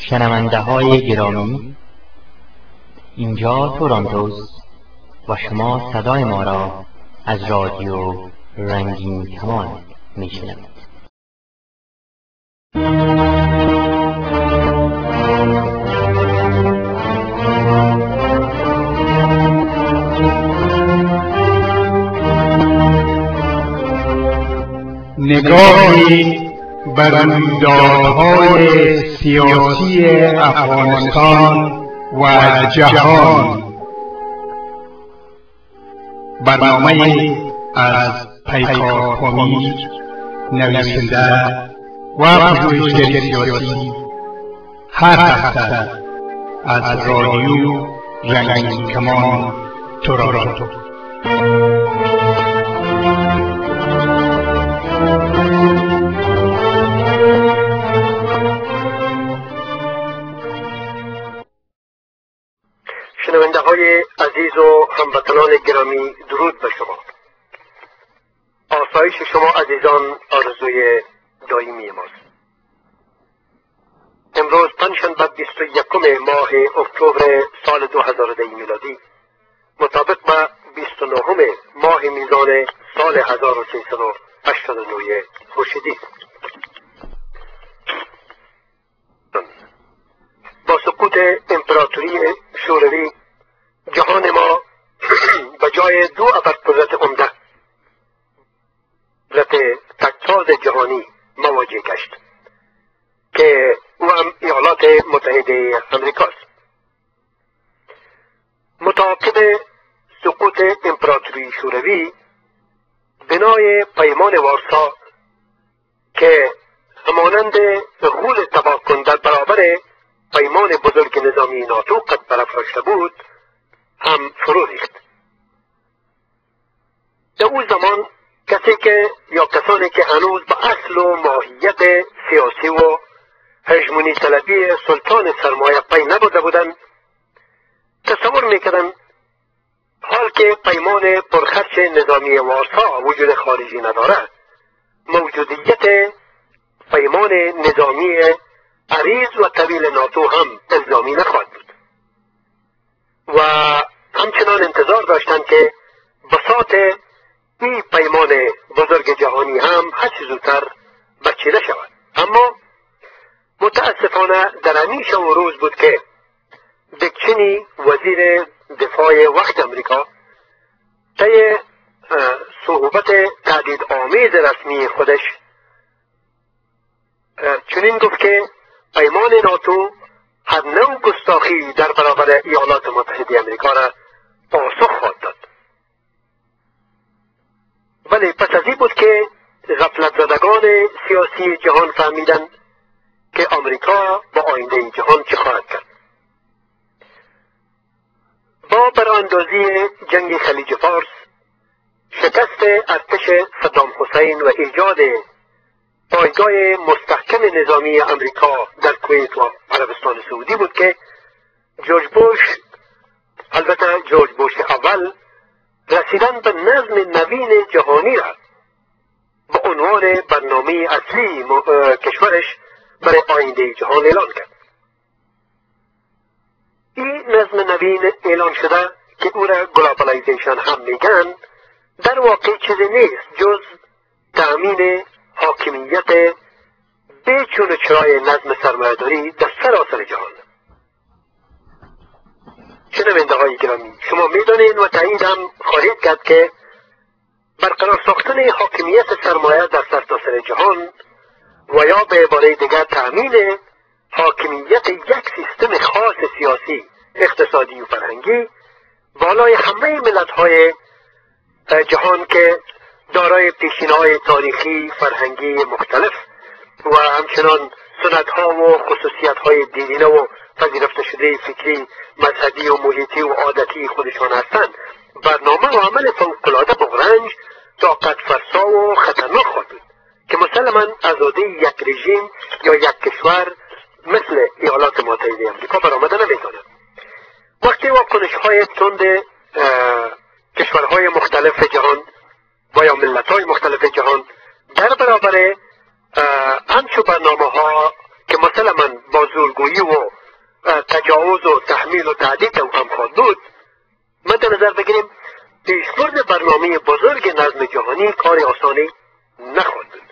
شنونده های گرامی، اینجا تورنتوست و شما صدای ما را از رادیو رنگین کمان میشنوید. نگاهی بر رویدادهای سیاسی افغانستان و جهان. برنامه از پیکار امید، نویسنده و پژوهشگر سیاسی، هر هفته از رادیو رنگین کمان تورنتو. شنونده های عزیز و هموطنان گرامی، درود به شما. آسایش شما عزیزان آرزوی دائمی ماست. امروز پنجشنبه 21 ماه اکتبر سال 2010 میلادی، مطابق با 29 ماه میزان سال 1389 خورشیدی. با سقوط امپراتوری شوروی، جهان ما به جای دو ابرقدرت عمده، قدرت تکساز جهانی مواجه گشت که او هم ایالات متحده امریکاست. متعاقب سقوط امپراتوری شوروی، بنای پیمان وارسا که همانند غول تباه کن در برابر پیمان بزرگ نظامی ناتو قد برافراشته بود، هم فرو ریخت. در او زمان کسانی که هنوز به اصل و ماهیت سیاسی و هژمونی طلبی سلطان سرمایه پی نبرده بودند، تصور میکردند حال که پیمان پرخرج نظامی وارسا وجود خارجی ندارد، موجودیت پیمان نظامی عریض و طویل ناتو هم الزامی نخواهد بود و همچنان انتظار داشتند که بساط این پیمان بزرگ جهانی هم هرچه زودتر بچیده شود. اما متاسفانه در همین شب و روز بود که دیک چینی، وزیر دفاع وقت امریکا، طی صحبت تهدیدآمیز رسمی خودش چنین گفت که پیمان ناتو هر نوع گستاخی در برابر ایالات متحده امریکا را پاسخ خواهد داد. ولی پس از این بود که غفلت زدگان سیاسی جهان فهمیدند که امریکا با آینده جهان چه خواهد کرد. با براندازی جنگ خلیج فارس، شکست ارتش صدام حسین و ایجاد پایگاه مستحکم نظامی امریکا در کویت و عربستان سعودی بود که جورج بوش اول رسیدن به نظم نوین جهانی را به عنوان برنامه اصلی کشورش برای آینده جهان اعلان کرد. این نظم نوین اعلان شده که او را گلوبالایزیشن هم میگن، در واقع چیزی نیست جز تأمین حاکمیت بیچون و چرای نظم سرمایه‌داری در سراسر جهان. شنونده های گرامی، شما میدانید و تایید هم خواهید کرد که برقرار ساختن حاکمیت سرمایه در سرتاسر جهان و یا به عباره دیگر تأمین حاکمیت یک سیستم خاص سیاسی، اقتصادی و فرهنگی بالای همه ملت‌های جهان که دارای پیشینه‌های تاریخی فرهنگی مختلف و همچنان سنت‌ها و خصوصیت‌های دینی و پذیرفته شده فکری، مذهبی و محیطی و عادتی خودشان هستند، برنامه و عمل فوق‌العاده بغرنج، طاقت فرسا و خطرناک خواهد بود که مسلماً آزادی یک رژیم یا یک کشور مثل ایالات متحده آمریکا برآمده نمی‌تواند. وقتی واکنش‌های تند کشورهای مختلف جهان و یا ملت‌های مختلف جهان در برابر همچو برنامه‌ها که مسلماً با زورگویی و تجاوز و تحمیل و تعدید او هم خواهد بود، مد نظر بگیریم پیشبرد برنامه بزرگ نظم جهانی کار آسانی نخواهد بود.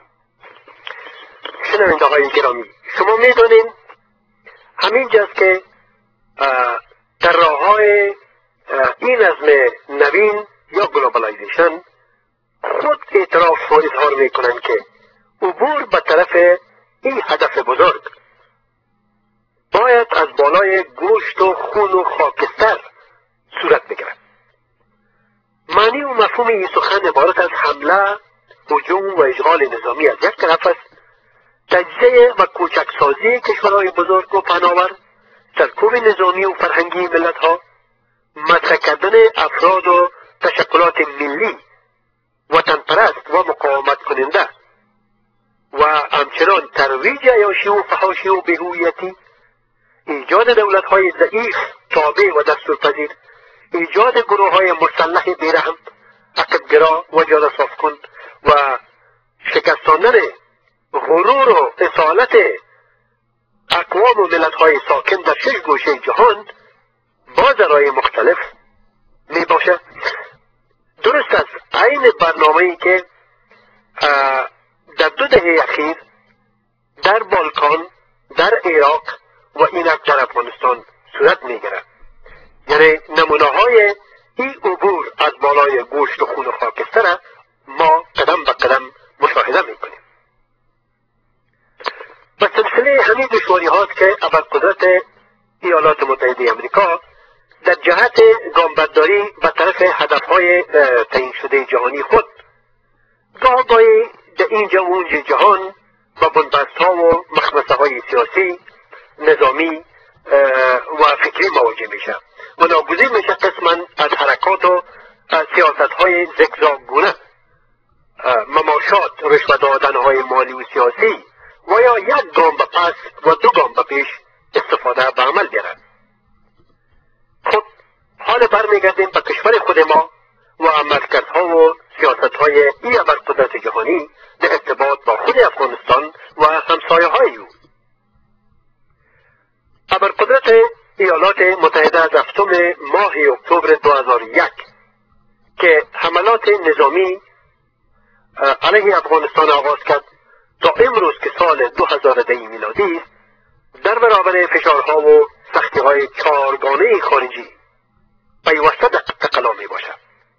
شنونده های گرامی، شما میدانید همینجاست که در راه های این نظم نوین یا گلوبالایزیشن خود اعتراف و اظهار میکنند که عبور به طرف این هدف بزرگ باید از بالای گوشت و خون و خاکستر صورت بگیرد. معنی و مفهوم این سخن عبارت از حمله، هجوم و اشغال نظامی از یک طرف است، تجزیه و کوچکسازی کشورهای بزرگ و پهناور، سرکوب نظامی و فرهنگی ملتها، مطرح کردن افراد و تشکلات ملی وطنپرست و مقاومت کننده و همچنان ترویج عیاشی و فحاشی و بی‌هویتی، ایجاد دولت‌های ضعیف تابع و دستورپذیر، ایجاد گروه‌های مسلح بیرحم، عقب‌گرا و جاده صاف‌کن و شکستاندن غرور و اصالت اقوام و ملت‌های ساکن در 6 گوشه جهان با ذرایع مختلف می باشد. درست است، عین برنامه‌ای که در 2 دهه اخیر در بالکان، در عراق و اینک در افغانستان صورت میگیرد. یعنی نمونه های این عبور از بالای گوشت و خون و خاکستر ما قدم به قدم مشاهده میکنیم. و سلسله همین دشواری هاست که ابرقدرت ایالات متحده امریکا در جهت گامبرداری به طرف هدفهای تعیین شده جهانی خود گاهی در اینجا و اونجا جهان با بنبست ها و مخمسه های سیاسی، نظامی و فکری مواجه میشه و ناگزیر میشه قسما از حرکات و سیاست های زگزاگگونه، مماشات، رشوه دادن های مالی و سیاسی و یا یک گام به پس و 2 گام به پیش استفاده به عمل بیارد. خب حال برمیگردیم به کشور خود ما و عملکردها و سیاستهای این ابرقدرت جهانی در ارتباط با خود افغانستان و همسایه های او. ابرقدرت ایالات متحده از 7 ماه اکتبر 2001 که حملات نظامی علیه افغانستان آغاز کرد تا امروز که سال 2010 میلادی است، در برابر فشارها و سختی‌های 4 گانه خارجی پیوسته تقلا می باشد.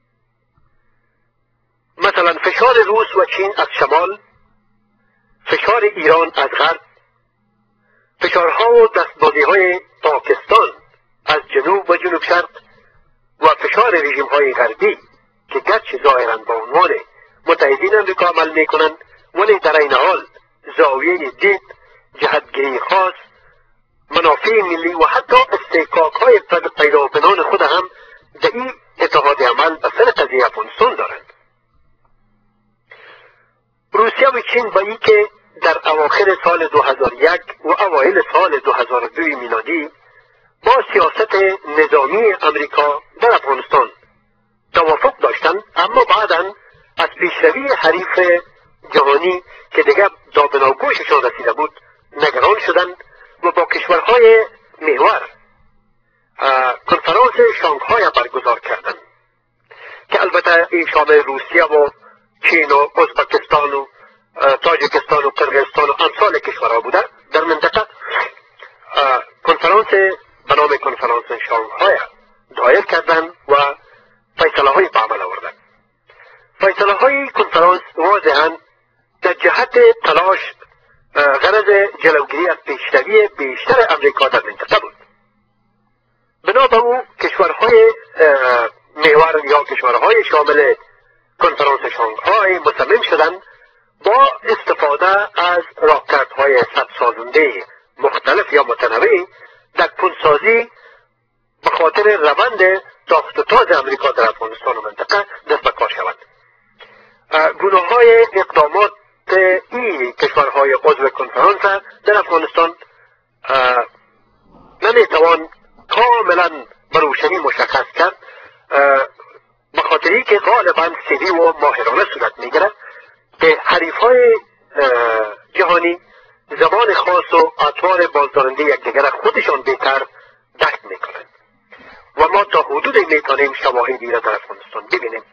مثلا فشار روس و چین از شمال، فشار ایران از غرب، فشارها و دستبازی‌های پاکستان از جنوب و جنوب شرق و فشار رژیم‌های غربی که گرچه ظاهراً با عنوان متحدین امریکا عمل می‌کنند ولی در این حال زاویه دید، جهتگیری خاص، منافع ملی و حتی استحقاق‌های پیدا و پنهان خود هم در این اتحاد عمل به سر قضیه افغانستان دارند. روسیه و چین با این که در اواخر سال 2001 و اوایل سال 2002 میلادی با سیاست نظامی امریکا در افغانستان توافق داشتند، اما بعداً از پیشروی حریف جهانی که دیگر دابناگوششان رسیده بود نگران شدند و با کشورهای محور کنفرانس شانگهای برگزار کردند که البته این شامل روسیه و چین و ازبکستان و تاجیکستان و قرقیزستان و امثال کشورها بوده. در منطقه کنفرانس به نام کنفرانس شانگهای دایر کردند و فیصله های به عمل آوردند. فیصله های کنفرانس واضحاً در جهت تلاش غرض جلوگیری از پیشروی بیشتر امریکا در منطقه بود. بنا به او کشورهای محور یا کشورهای شامل کنفرانس شانگهای مصمم شدند با استفاده از راهکردهای سدسازنده مختلف یا متنوع در پولسازی به خاطر روند تاخت و تاز امریکا در افغانستان و منطقه دست به کار شود. گناه‌های اقدامات این کشورهای عضو کنفرانس در افغانستان نمیتوان کاملا به روشنی مشخص کرد، به خاطری که غالبا سری و ماهرانه صورت میگیرد که حریفهای جهانی زبان خاص و اطوار بازدارنده یکدیگر خودشان بهتر دست میکنند و ما تا حدودی میتونیم شواهدی را در افغانستان ببینیم.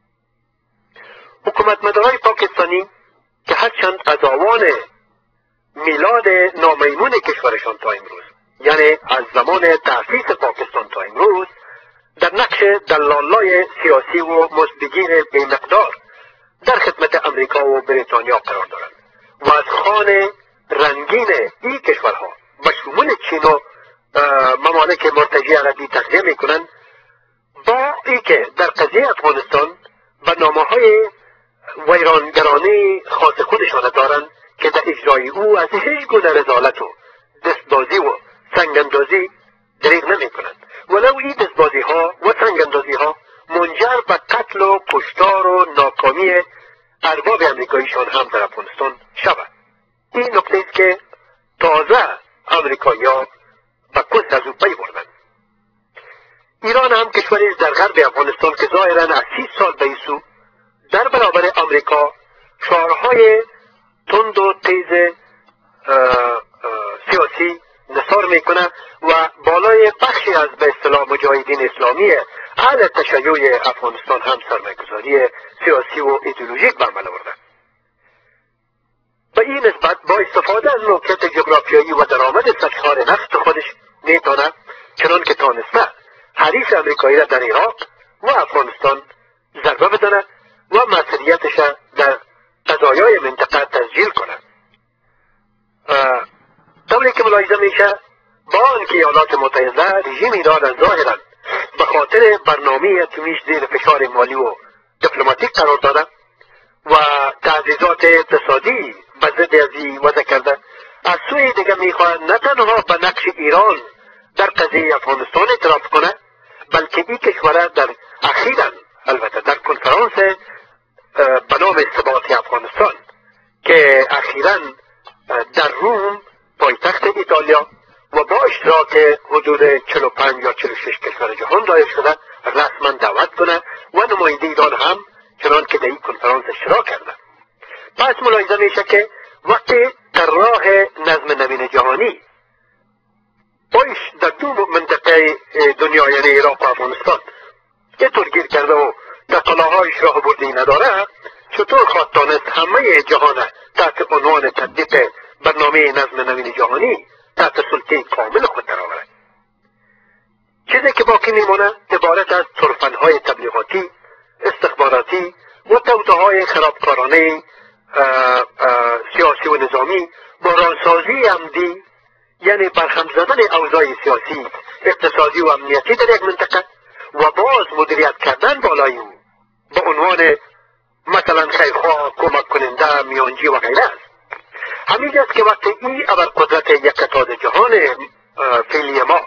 حکومت مدارای پاکستانی که هرچند از آوان میلاد نامیمون کشورشان تا امروز، یعنی از زمان تأسیس پاکستان تا امروز، در نقش دلالای سیاسی و مزدگیر بی‌مقدار در خدمت امریکا و بریتانیا قرار دارند و از خوان رنگین این کشورها به شمول چین و ممالک مرتجع عربی تغذیه میکنند، با اینکه در قضیه افغانستان برنامه‌های ویرانگرانه خاص خودشان دارند که در اجرای او از هیچ گونه رذالت و دستبازی و سنگاندازی دریغ نمی کنند، ولو این دستبازی ها و سنگاندازی ها منجر به قتل و کشتار و ناکامی ارباب امریکاییشان هم در افغانستان شود. این نکته است که تازه امریکایی ها به کس از او پی بردند. ایران هم کشوری در غرب افغانستان که ظاهرا از 30 سال به این سو در برابر امریکا شعارهای تند و تیز سیاسی نثار میکنه و بالای بخشی از به اصطلاح مجاهدین اسلامی اهل تشیع افغانستان هم سرمایه‌گذاری سیاسی و ایدئولوژیک به عمل آورده. به این نسبت با استفاده از موقعیت جغرافیایی و درآمد سرشار نفت خودش میتونه چنان که تانسته حریف امریکایی را در عراق و افغانستان ضربه بدنه و مسئولیتش در قضایای منطقه تسجیل کنه. طوری که ملاحظه میشه با آنکه ایالات متحده رژیم ایران ظاهرا به خاطر برنامه اتمیش زیر فشار مالی و دیپلماتیک قرار داده و تعزیزات اقتصادی به ضد از این وضع کرده، از سوی دیگر میخواهد نه تنها به نقش ایران در قضیه افغانستان اعتراف کنه، بلکه این کشور در اخیراً البته در کنفرانس به نام ثبات افغانستان که اخیراً در روم پایتخت ایتالیا و با اشتراک حدود 45 یا 46 کشور جهان دایر شده رسما دعوت کنه و نماینده ایران هم چنان که در این کنفرانس اشتراک کرده. پس ملاحظه میشه که وقتی در راه نظم نوین جهانی پایش در دو منطقه دنیا یعنی عراق و افغانستان اینطور گیر کرده و در قلاهایش راه بردی نداره، چطور خواهد دانست همه جهان تحت عنوان تطبیق برنامه نظم نوین جهانی تحت سلطه کامل خود درآورد؟ چیزی که باقی میمونه عبارت از ترفندهای تبلیغاتی، استخباراتی و توطئه‌های خرابکارانه سیاسی و نظامی با رانسازی عمدی، یعنی برهم زدن اوضاع سیاسی، اقتصادی و امنیتی در یک منطقه و باز مدیریت کردن بالای او به عنوان مثلا خیرخواه، کمک کننده، میانجی و غیره است. همین است که وقتی این ابرقدرت یک قطاز جهان فعلی ما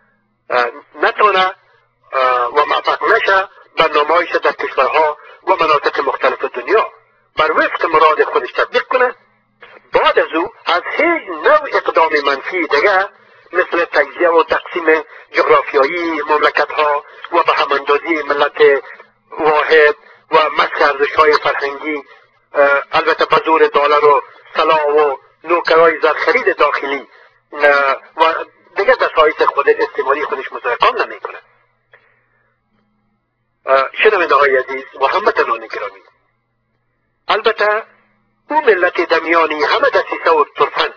نتونه و موفق نشه برنامه‌هایش در کشورها و مناطق مختلف دنیا بر وفق مراد خودش تطبیق کنه، بعد از او از هیچ نوع اقدام منفی دیگه مثل تجزیه و تقسیم جغرافیایی مملکت‌ها و به هم اندازی ملت واحد و مسخ ارزش‌های فرهنگی، البته به زور دلار و سلاح و نوکرای زرخرید داخلی و دیگه دستایس خود استعماری خودش مستحکم نمی‌کنه. شنونده های عزیز و هموطنان گرامی، البته او ملت دمیانی همه دسیسه و ترفند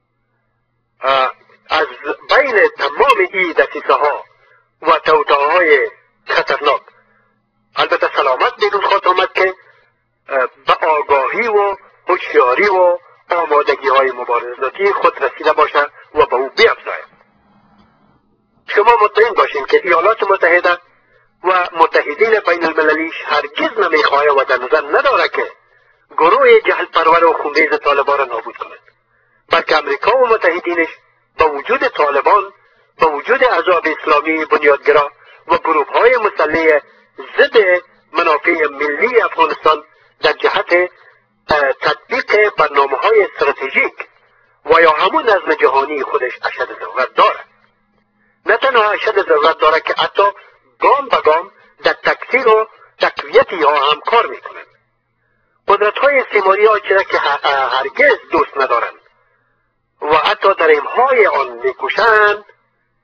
از بین تمام این دسیسه ها و توطئه‌های خطرناک البته سلامت بدون خواهد آمد که به آگاهی و هوشیاری و آمادگی های مبارزاتی خود رسیده باشه و به او بیفزاید. شما مطمئن باشین که ایالات متحده و متحدین بین المللیش هرگز نمیخواهد و در نظر نداره که گروه جهل پرور و خونریز طالبان را نابود کنند، بلکه امریکا و متحدینش با وجود طالبان، با وجود احزاب اسلامی بنیادگرا و گروه های مسلح ضد منافع ملی افغانستان در جهت تطبیق برنامه های استراتژیک و یا همون نظم جهانی خودش اشد ضرورت داره. نه تنها اشد ضرورت داره که حتی گام به گام در تکثیر و تقویت ها هم کار میکنند. قدرت های استعماری ها چرا که هرگز دوست ندارند و حتی در امهای آن میکوشند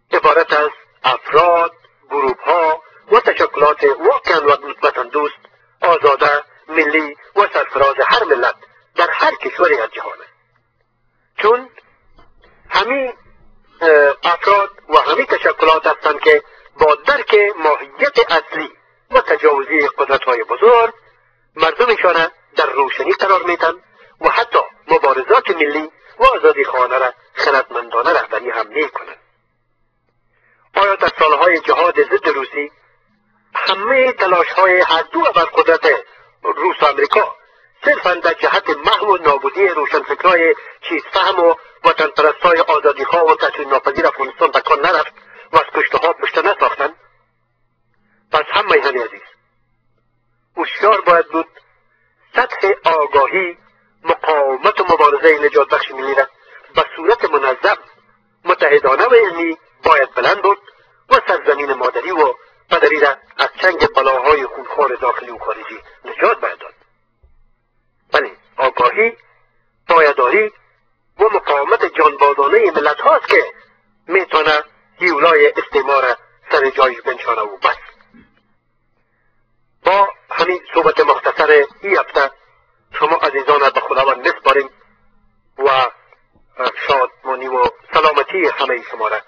عبارت از افراد، گروه‌ها و تشکلات واقعا وطن دوست، آزاده، ملی و سرفراز هر ملت در هر کشوری از جهان است. چون همین افراد و همین تشکلات هستند که با درک ماهیت اصلی و تجاوزی قدرت‌های بزرگ مردمشان در روشنی قرار میدن و حتی مبارزات ملی و آزادی خواهانه را خردمندانه رهبری هم میکنند. آیا در سالهای جهاد ضد روسی همه تلاش‌های هر دو ابرقدرت روس و امریکا صرفاً در جهت محو و نابودی روشنفکرای چیزفهم و وطنپرستای آزادیخواه و تسلیم ناپذیر افغانستان به کار نرفت و از کشته‌ها پشته نساختند؟ پس هم میهن عزیز هوشیار باید بود سطح آگاهی، مقاومت و مبارزه نجات بخش ملی را به صورت منظم، متحدانه و علمی باید بلند بود و سرزمین مادری و پدری را از چنگ بلاهای خونخوار داخلی و خارجی نجات باید داد. بله، آگاهی، پایداری و مقاومت جانبازانه ملت هاست که میتونه هیولای استعمار سر جایش بنشانه و بس. با همین صحبت مختصر این هفته شما عزیزان را به خداوند میسپاریم و شادمانی و سلامتی همه شما را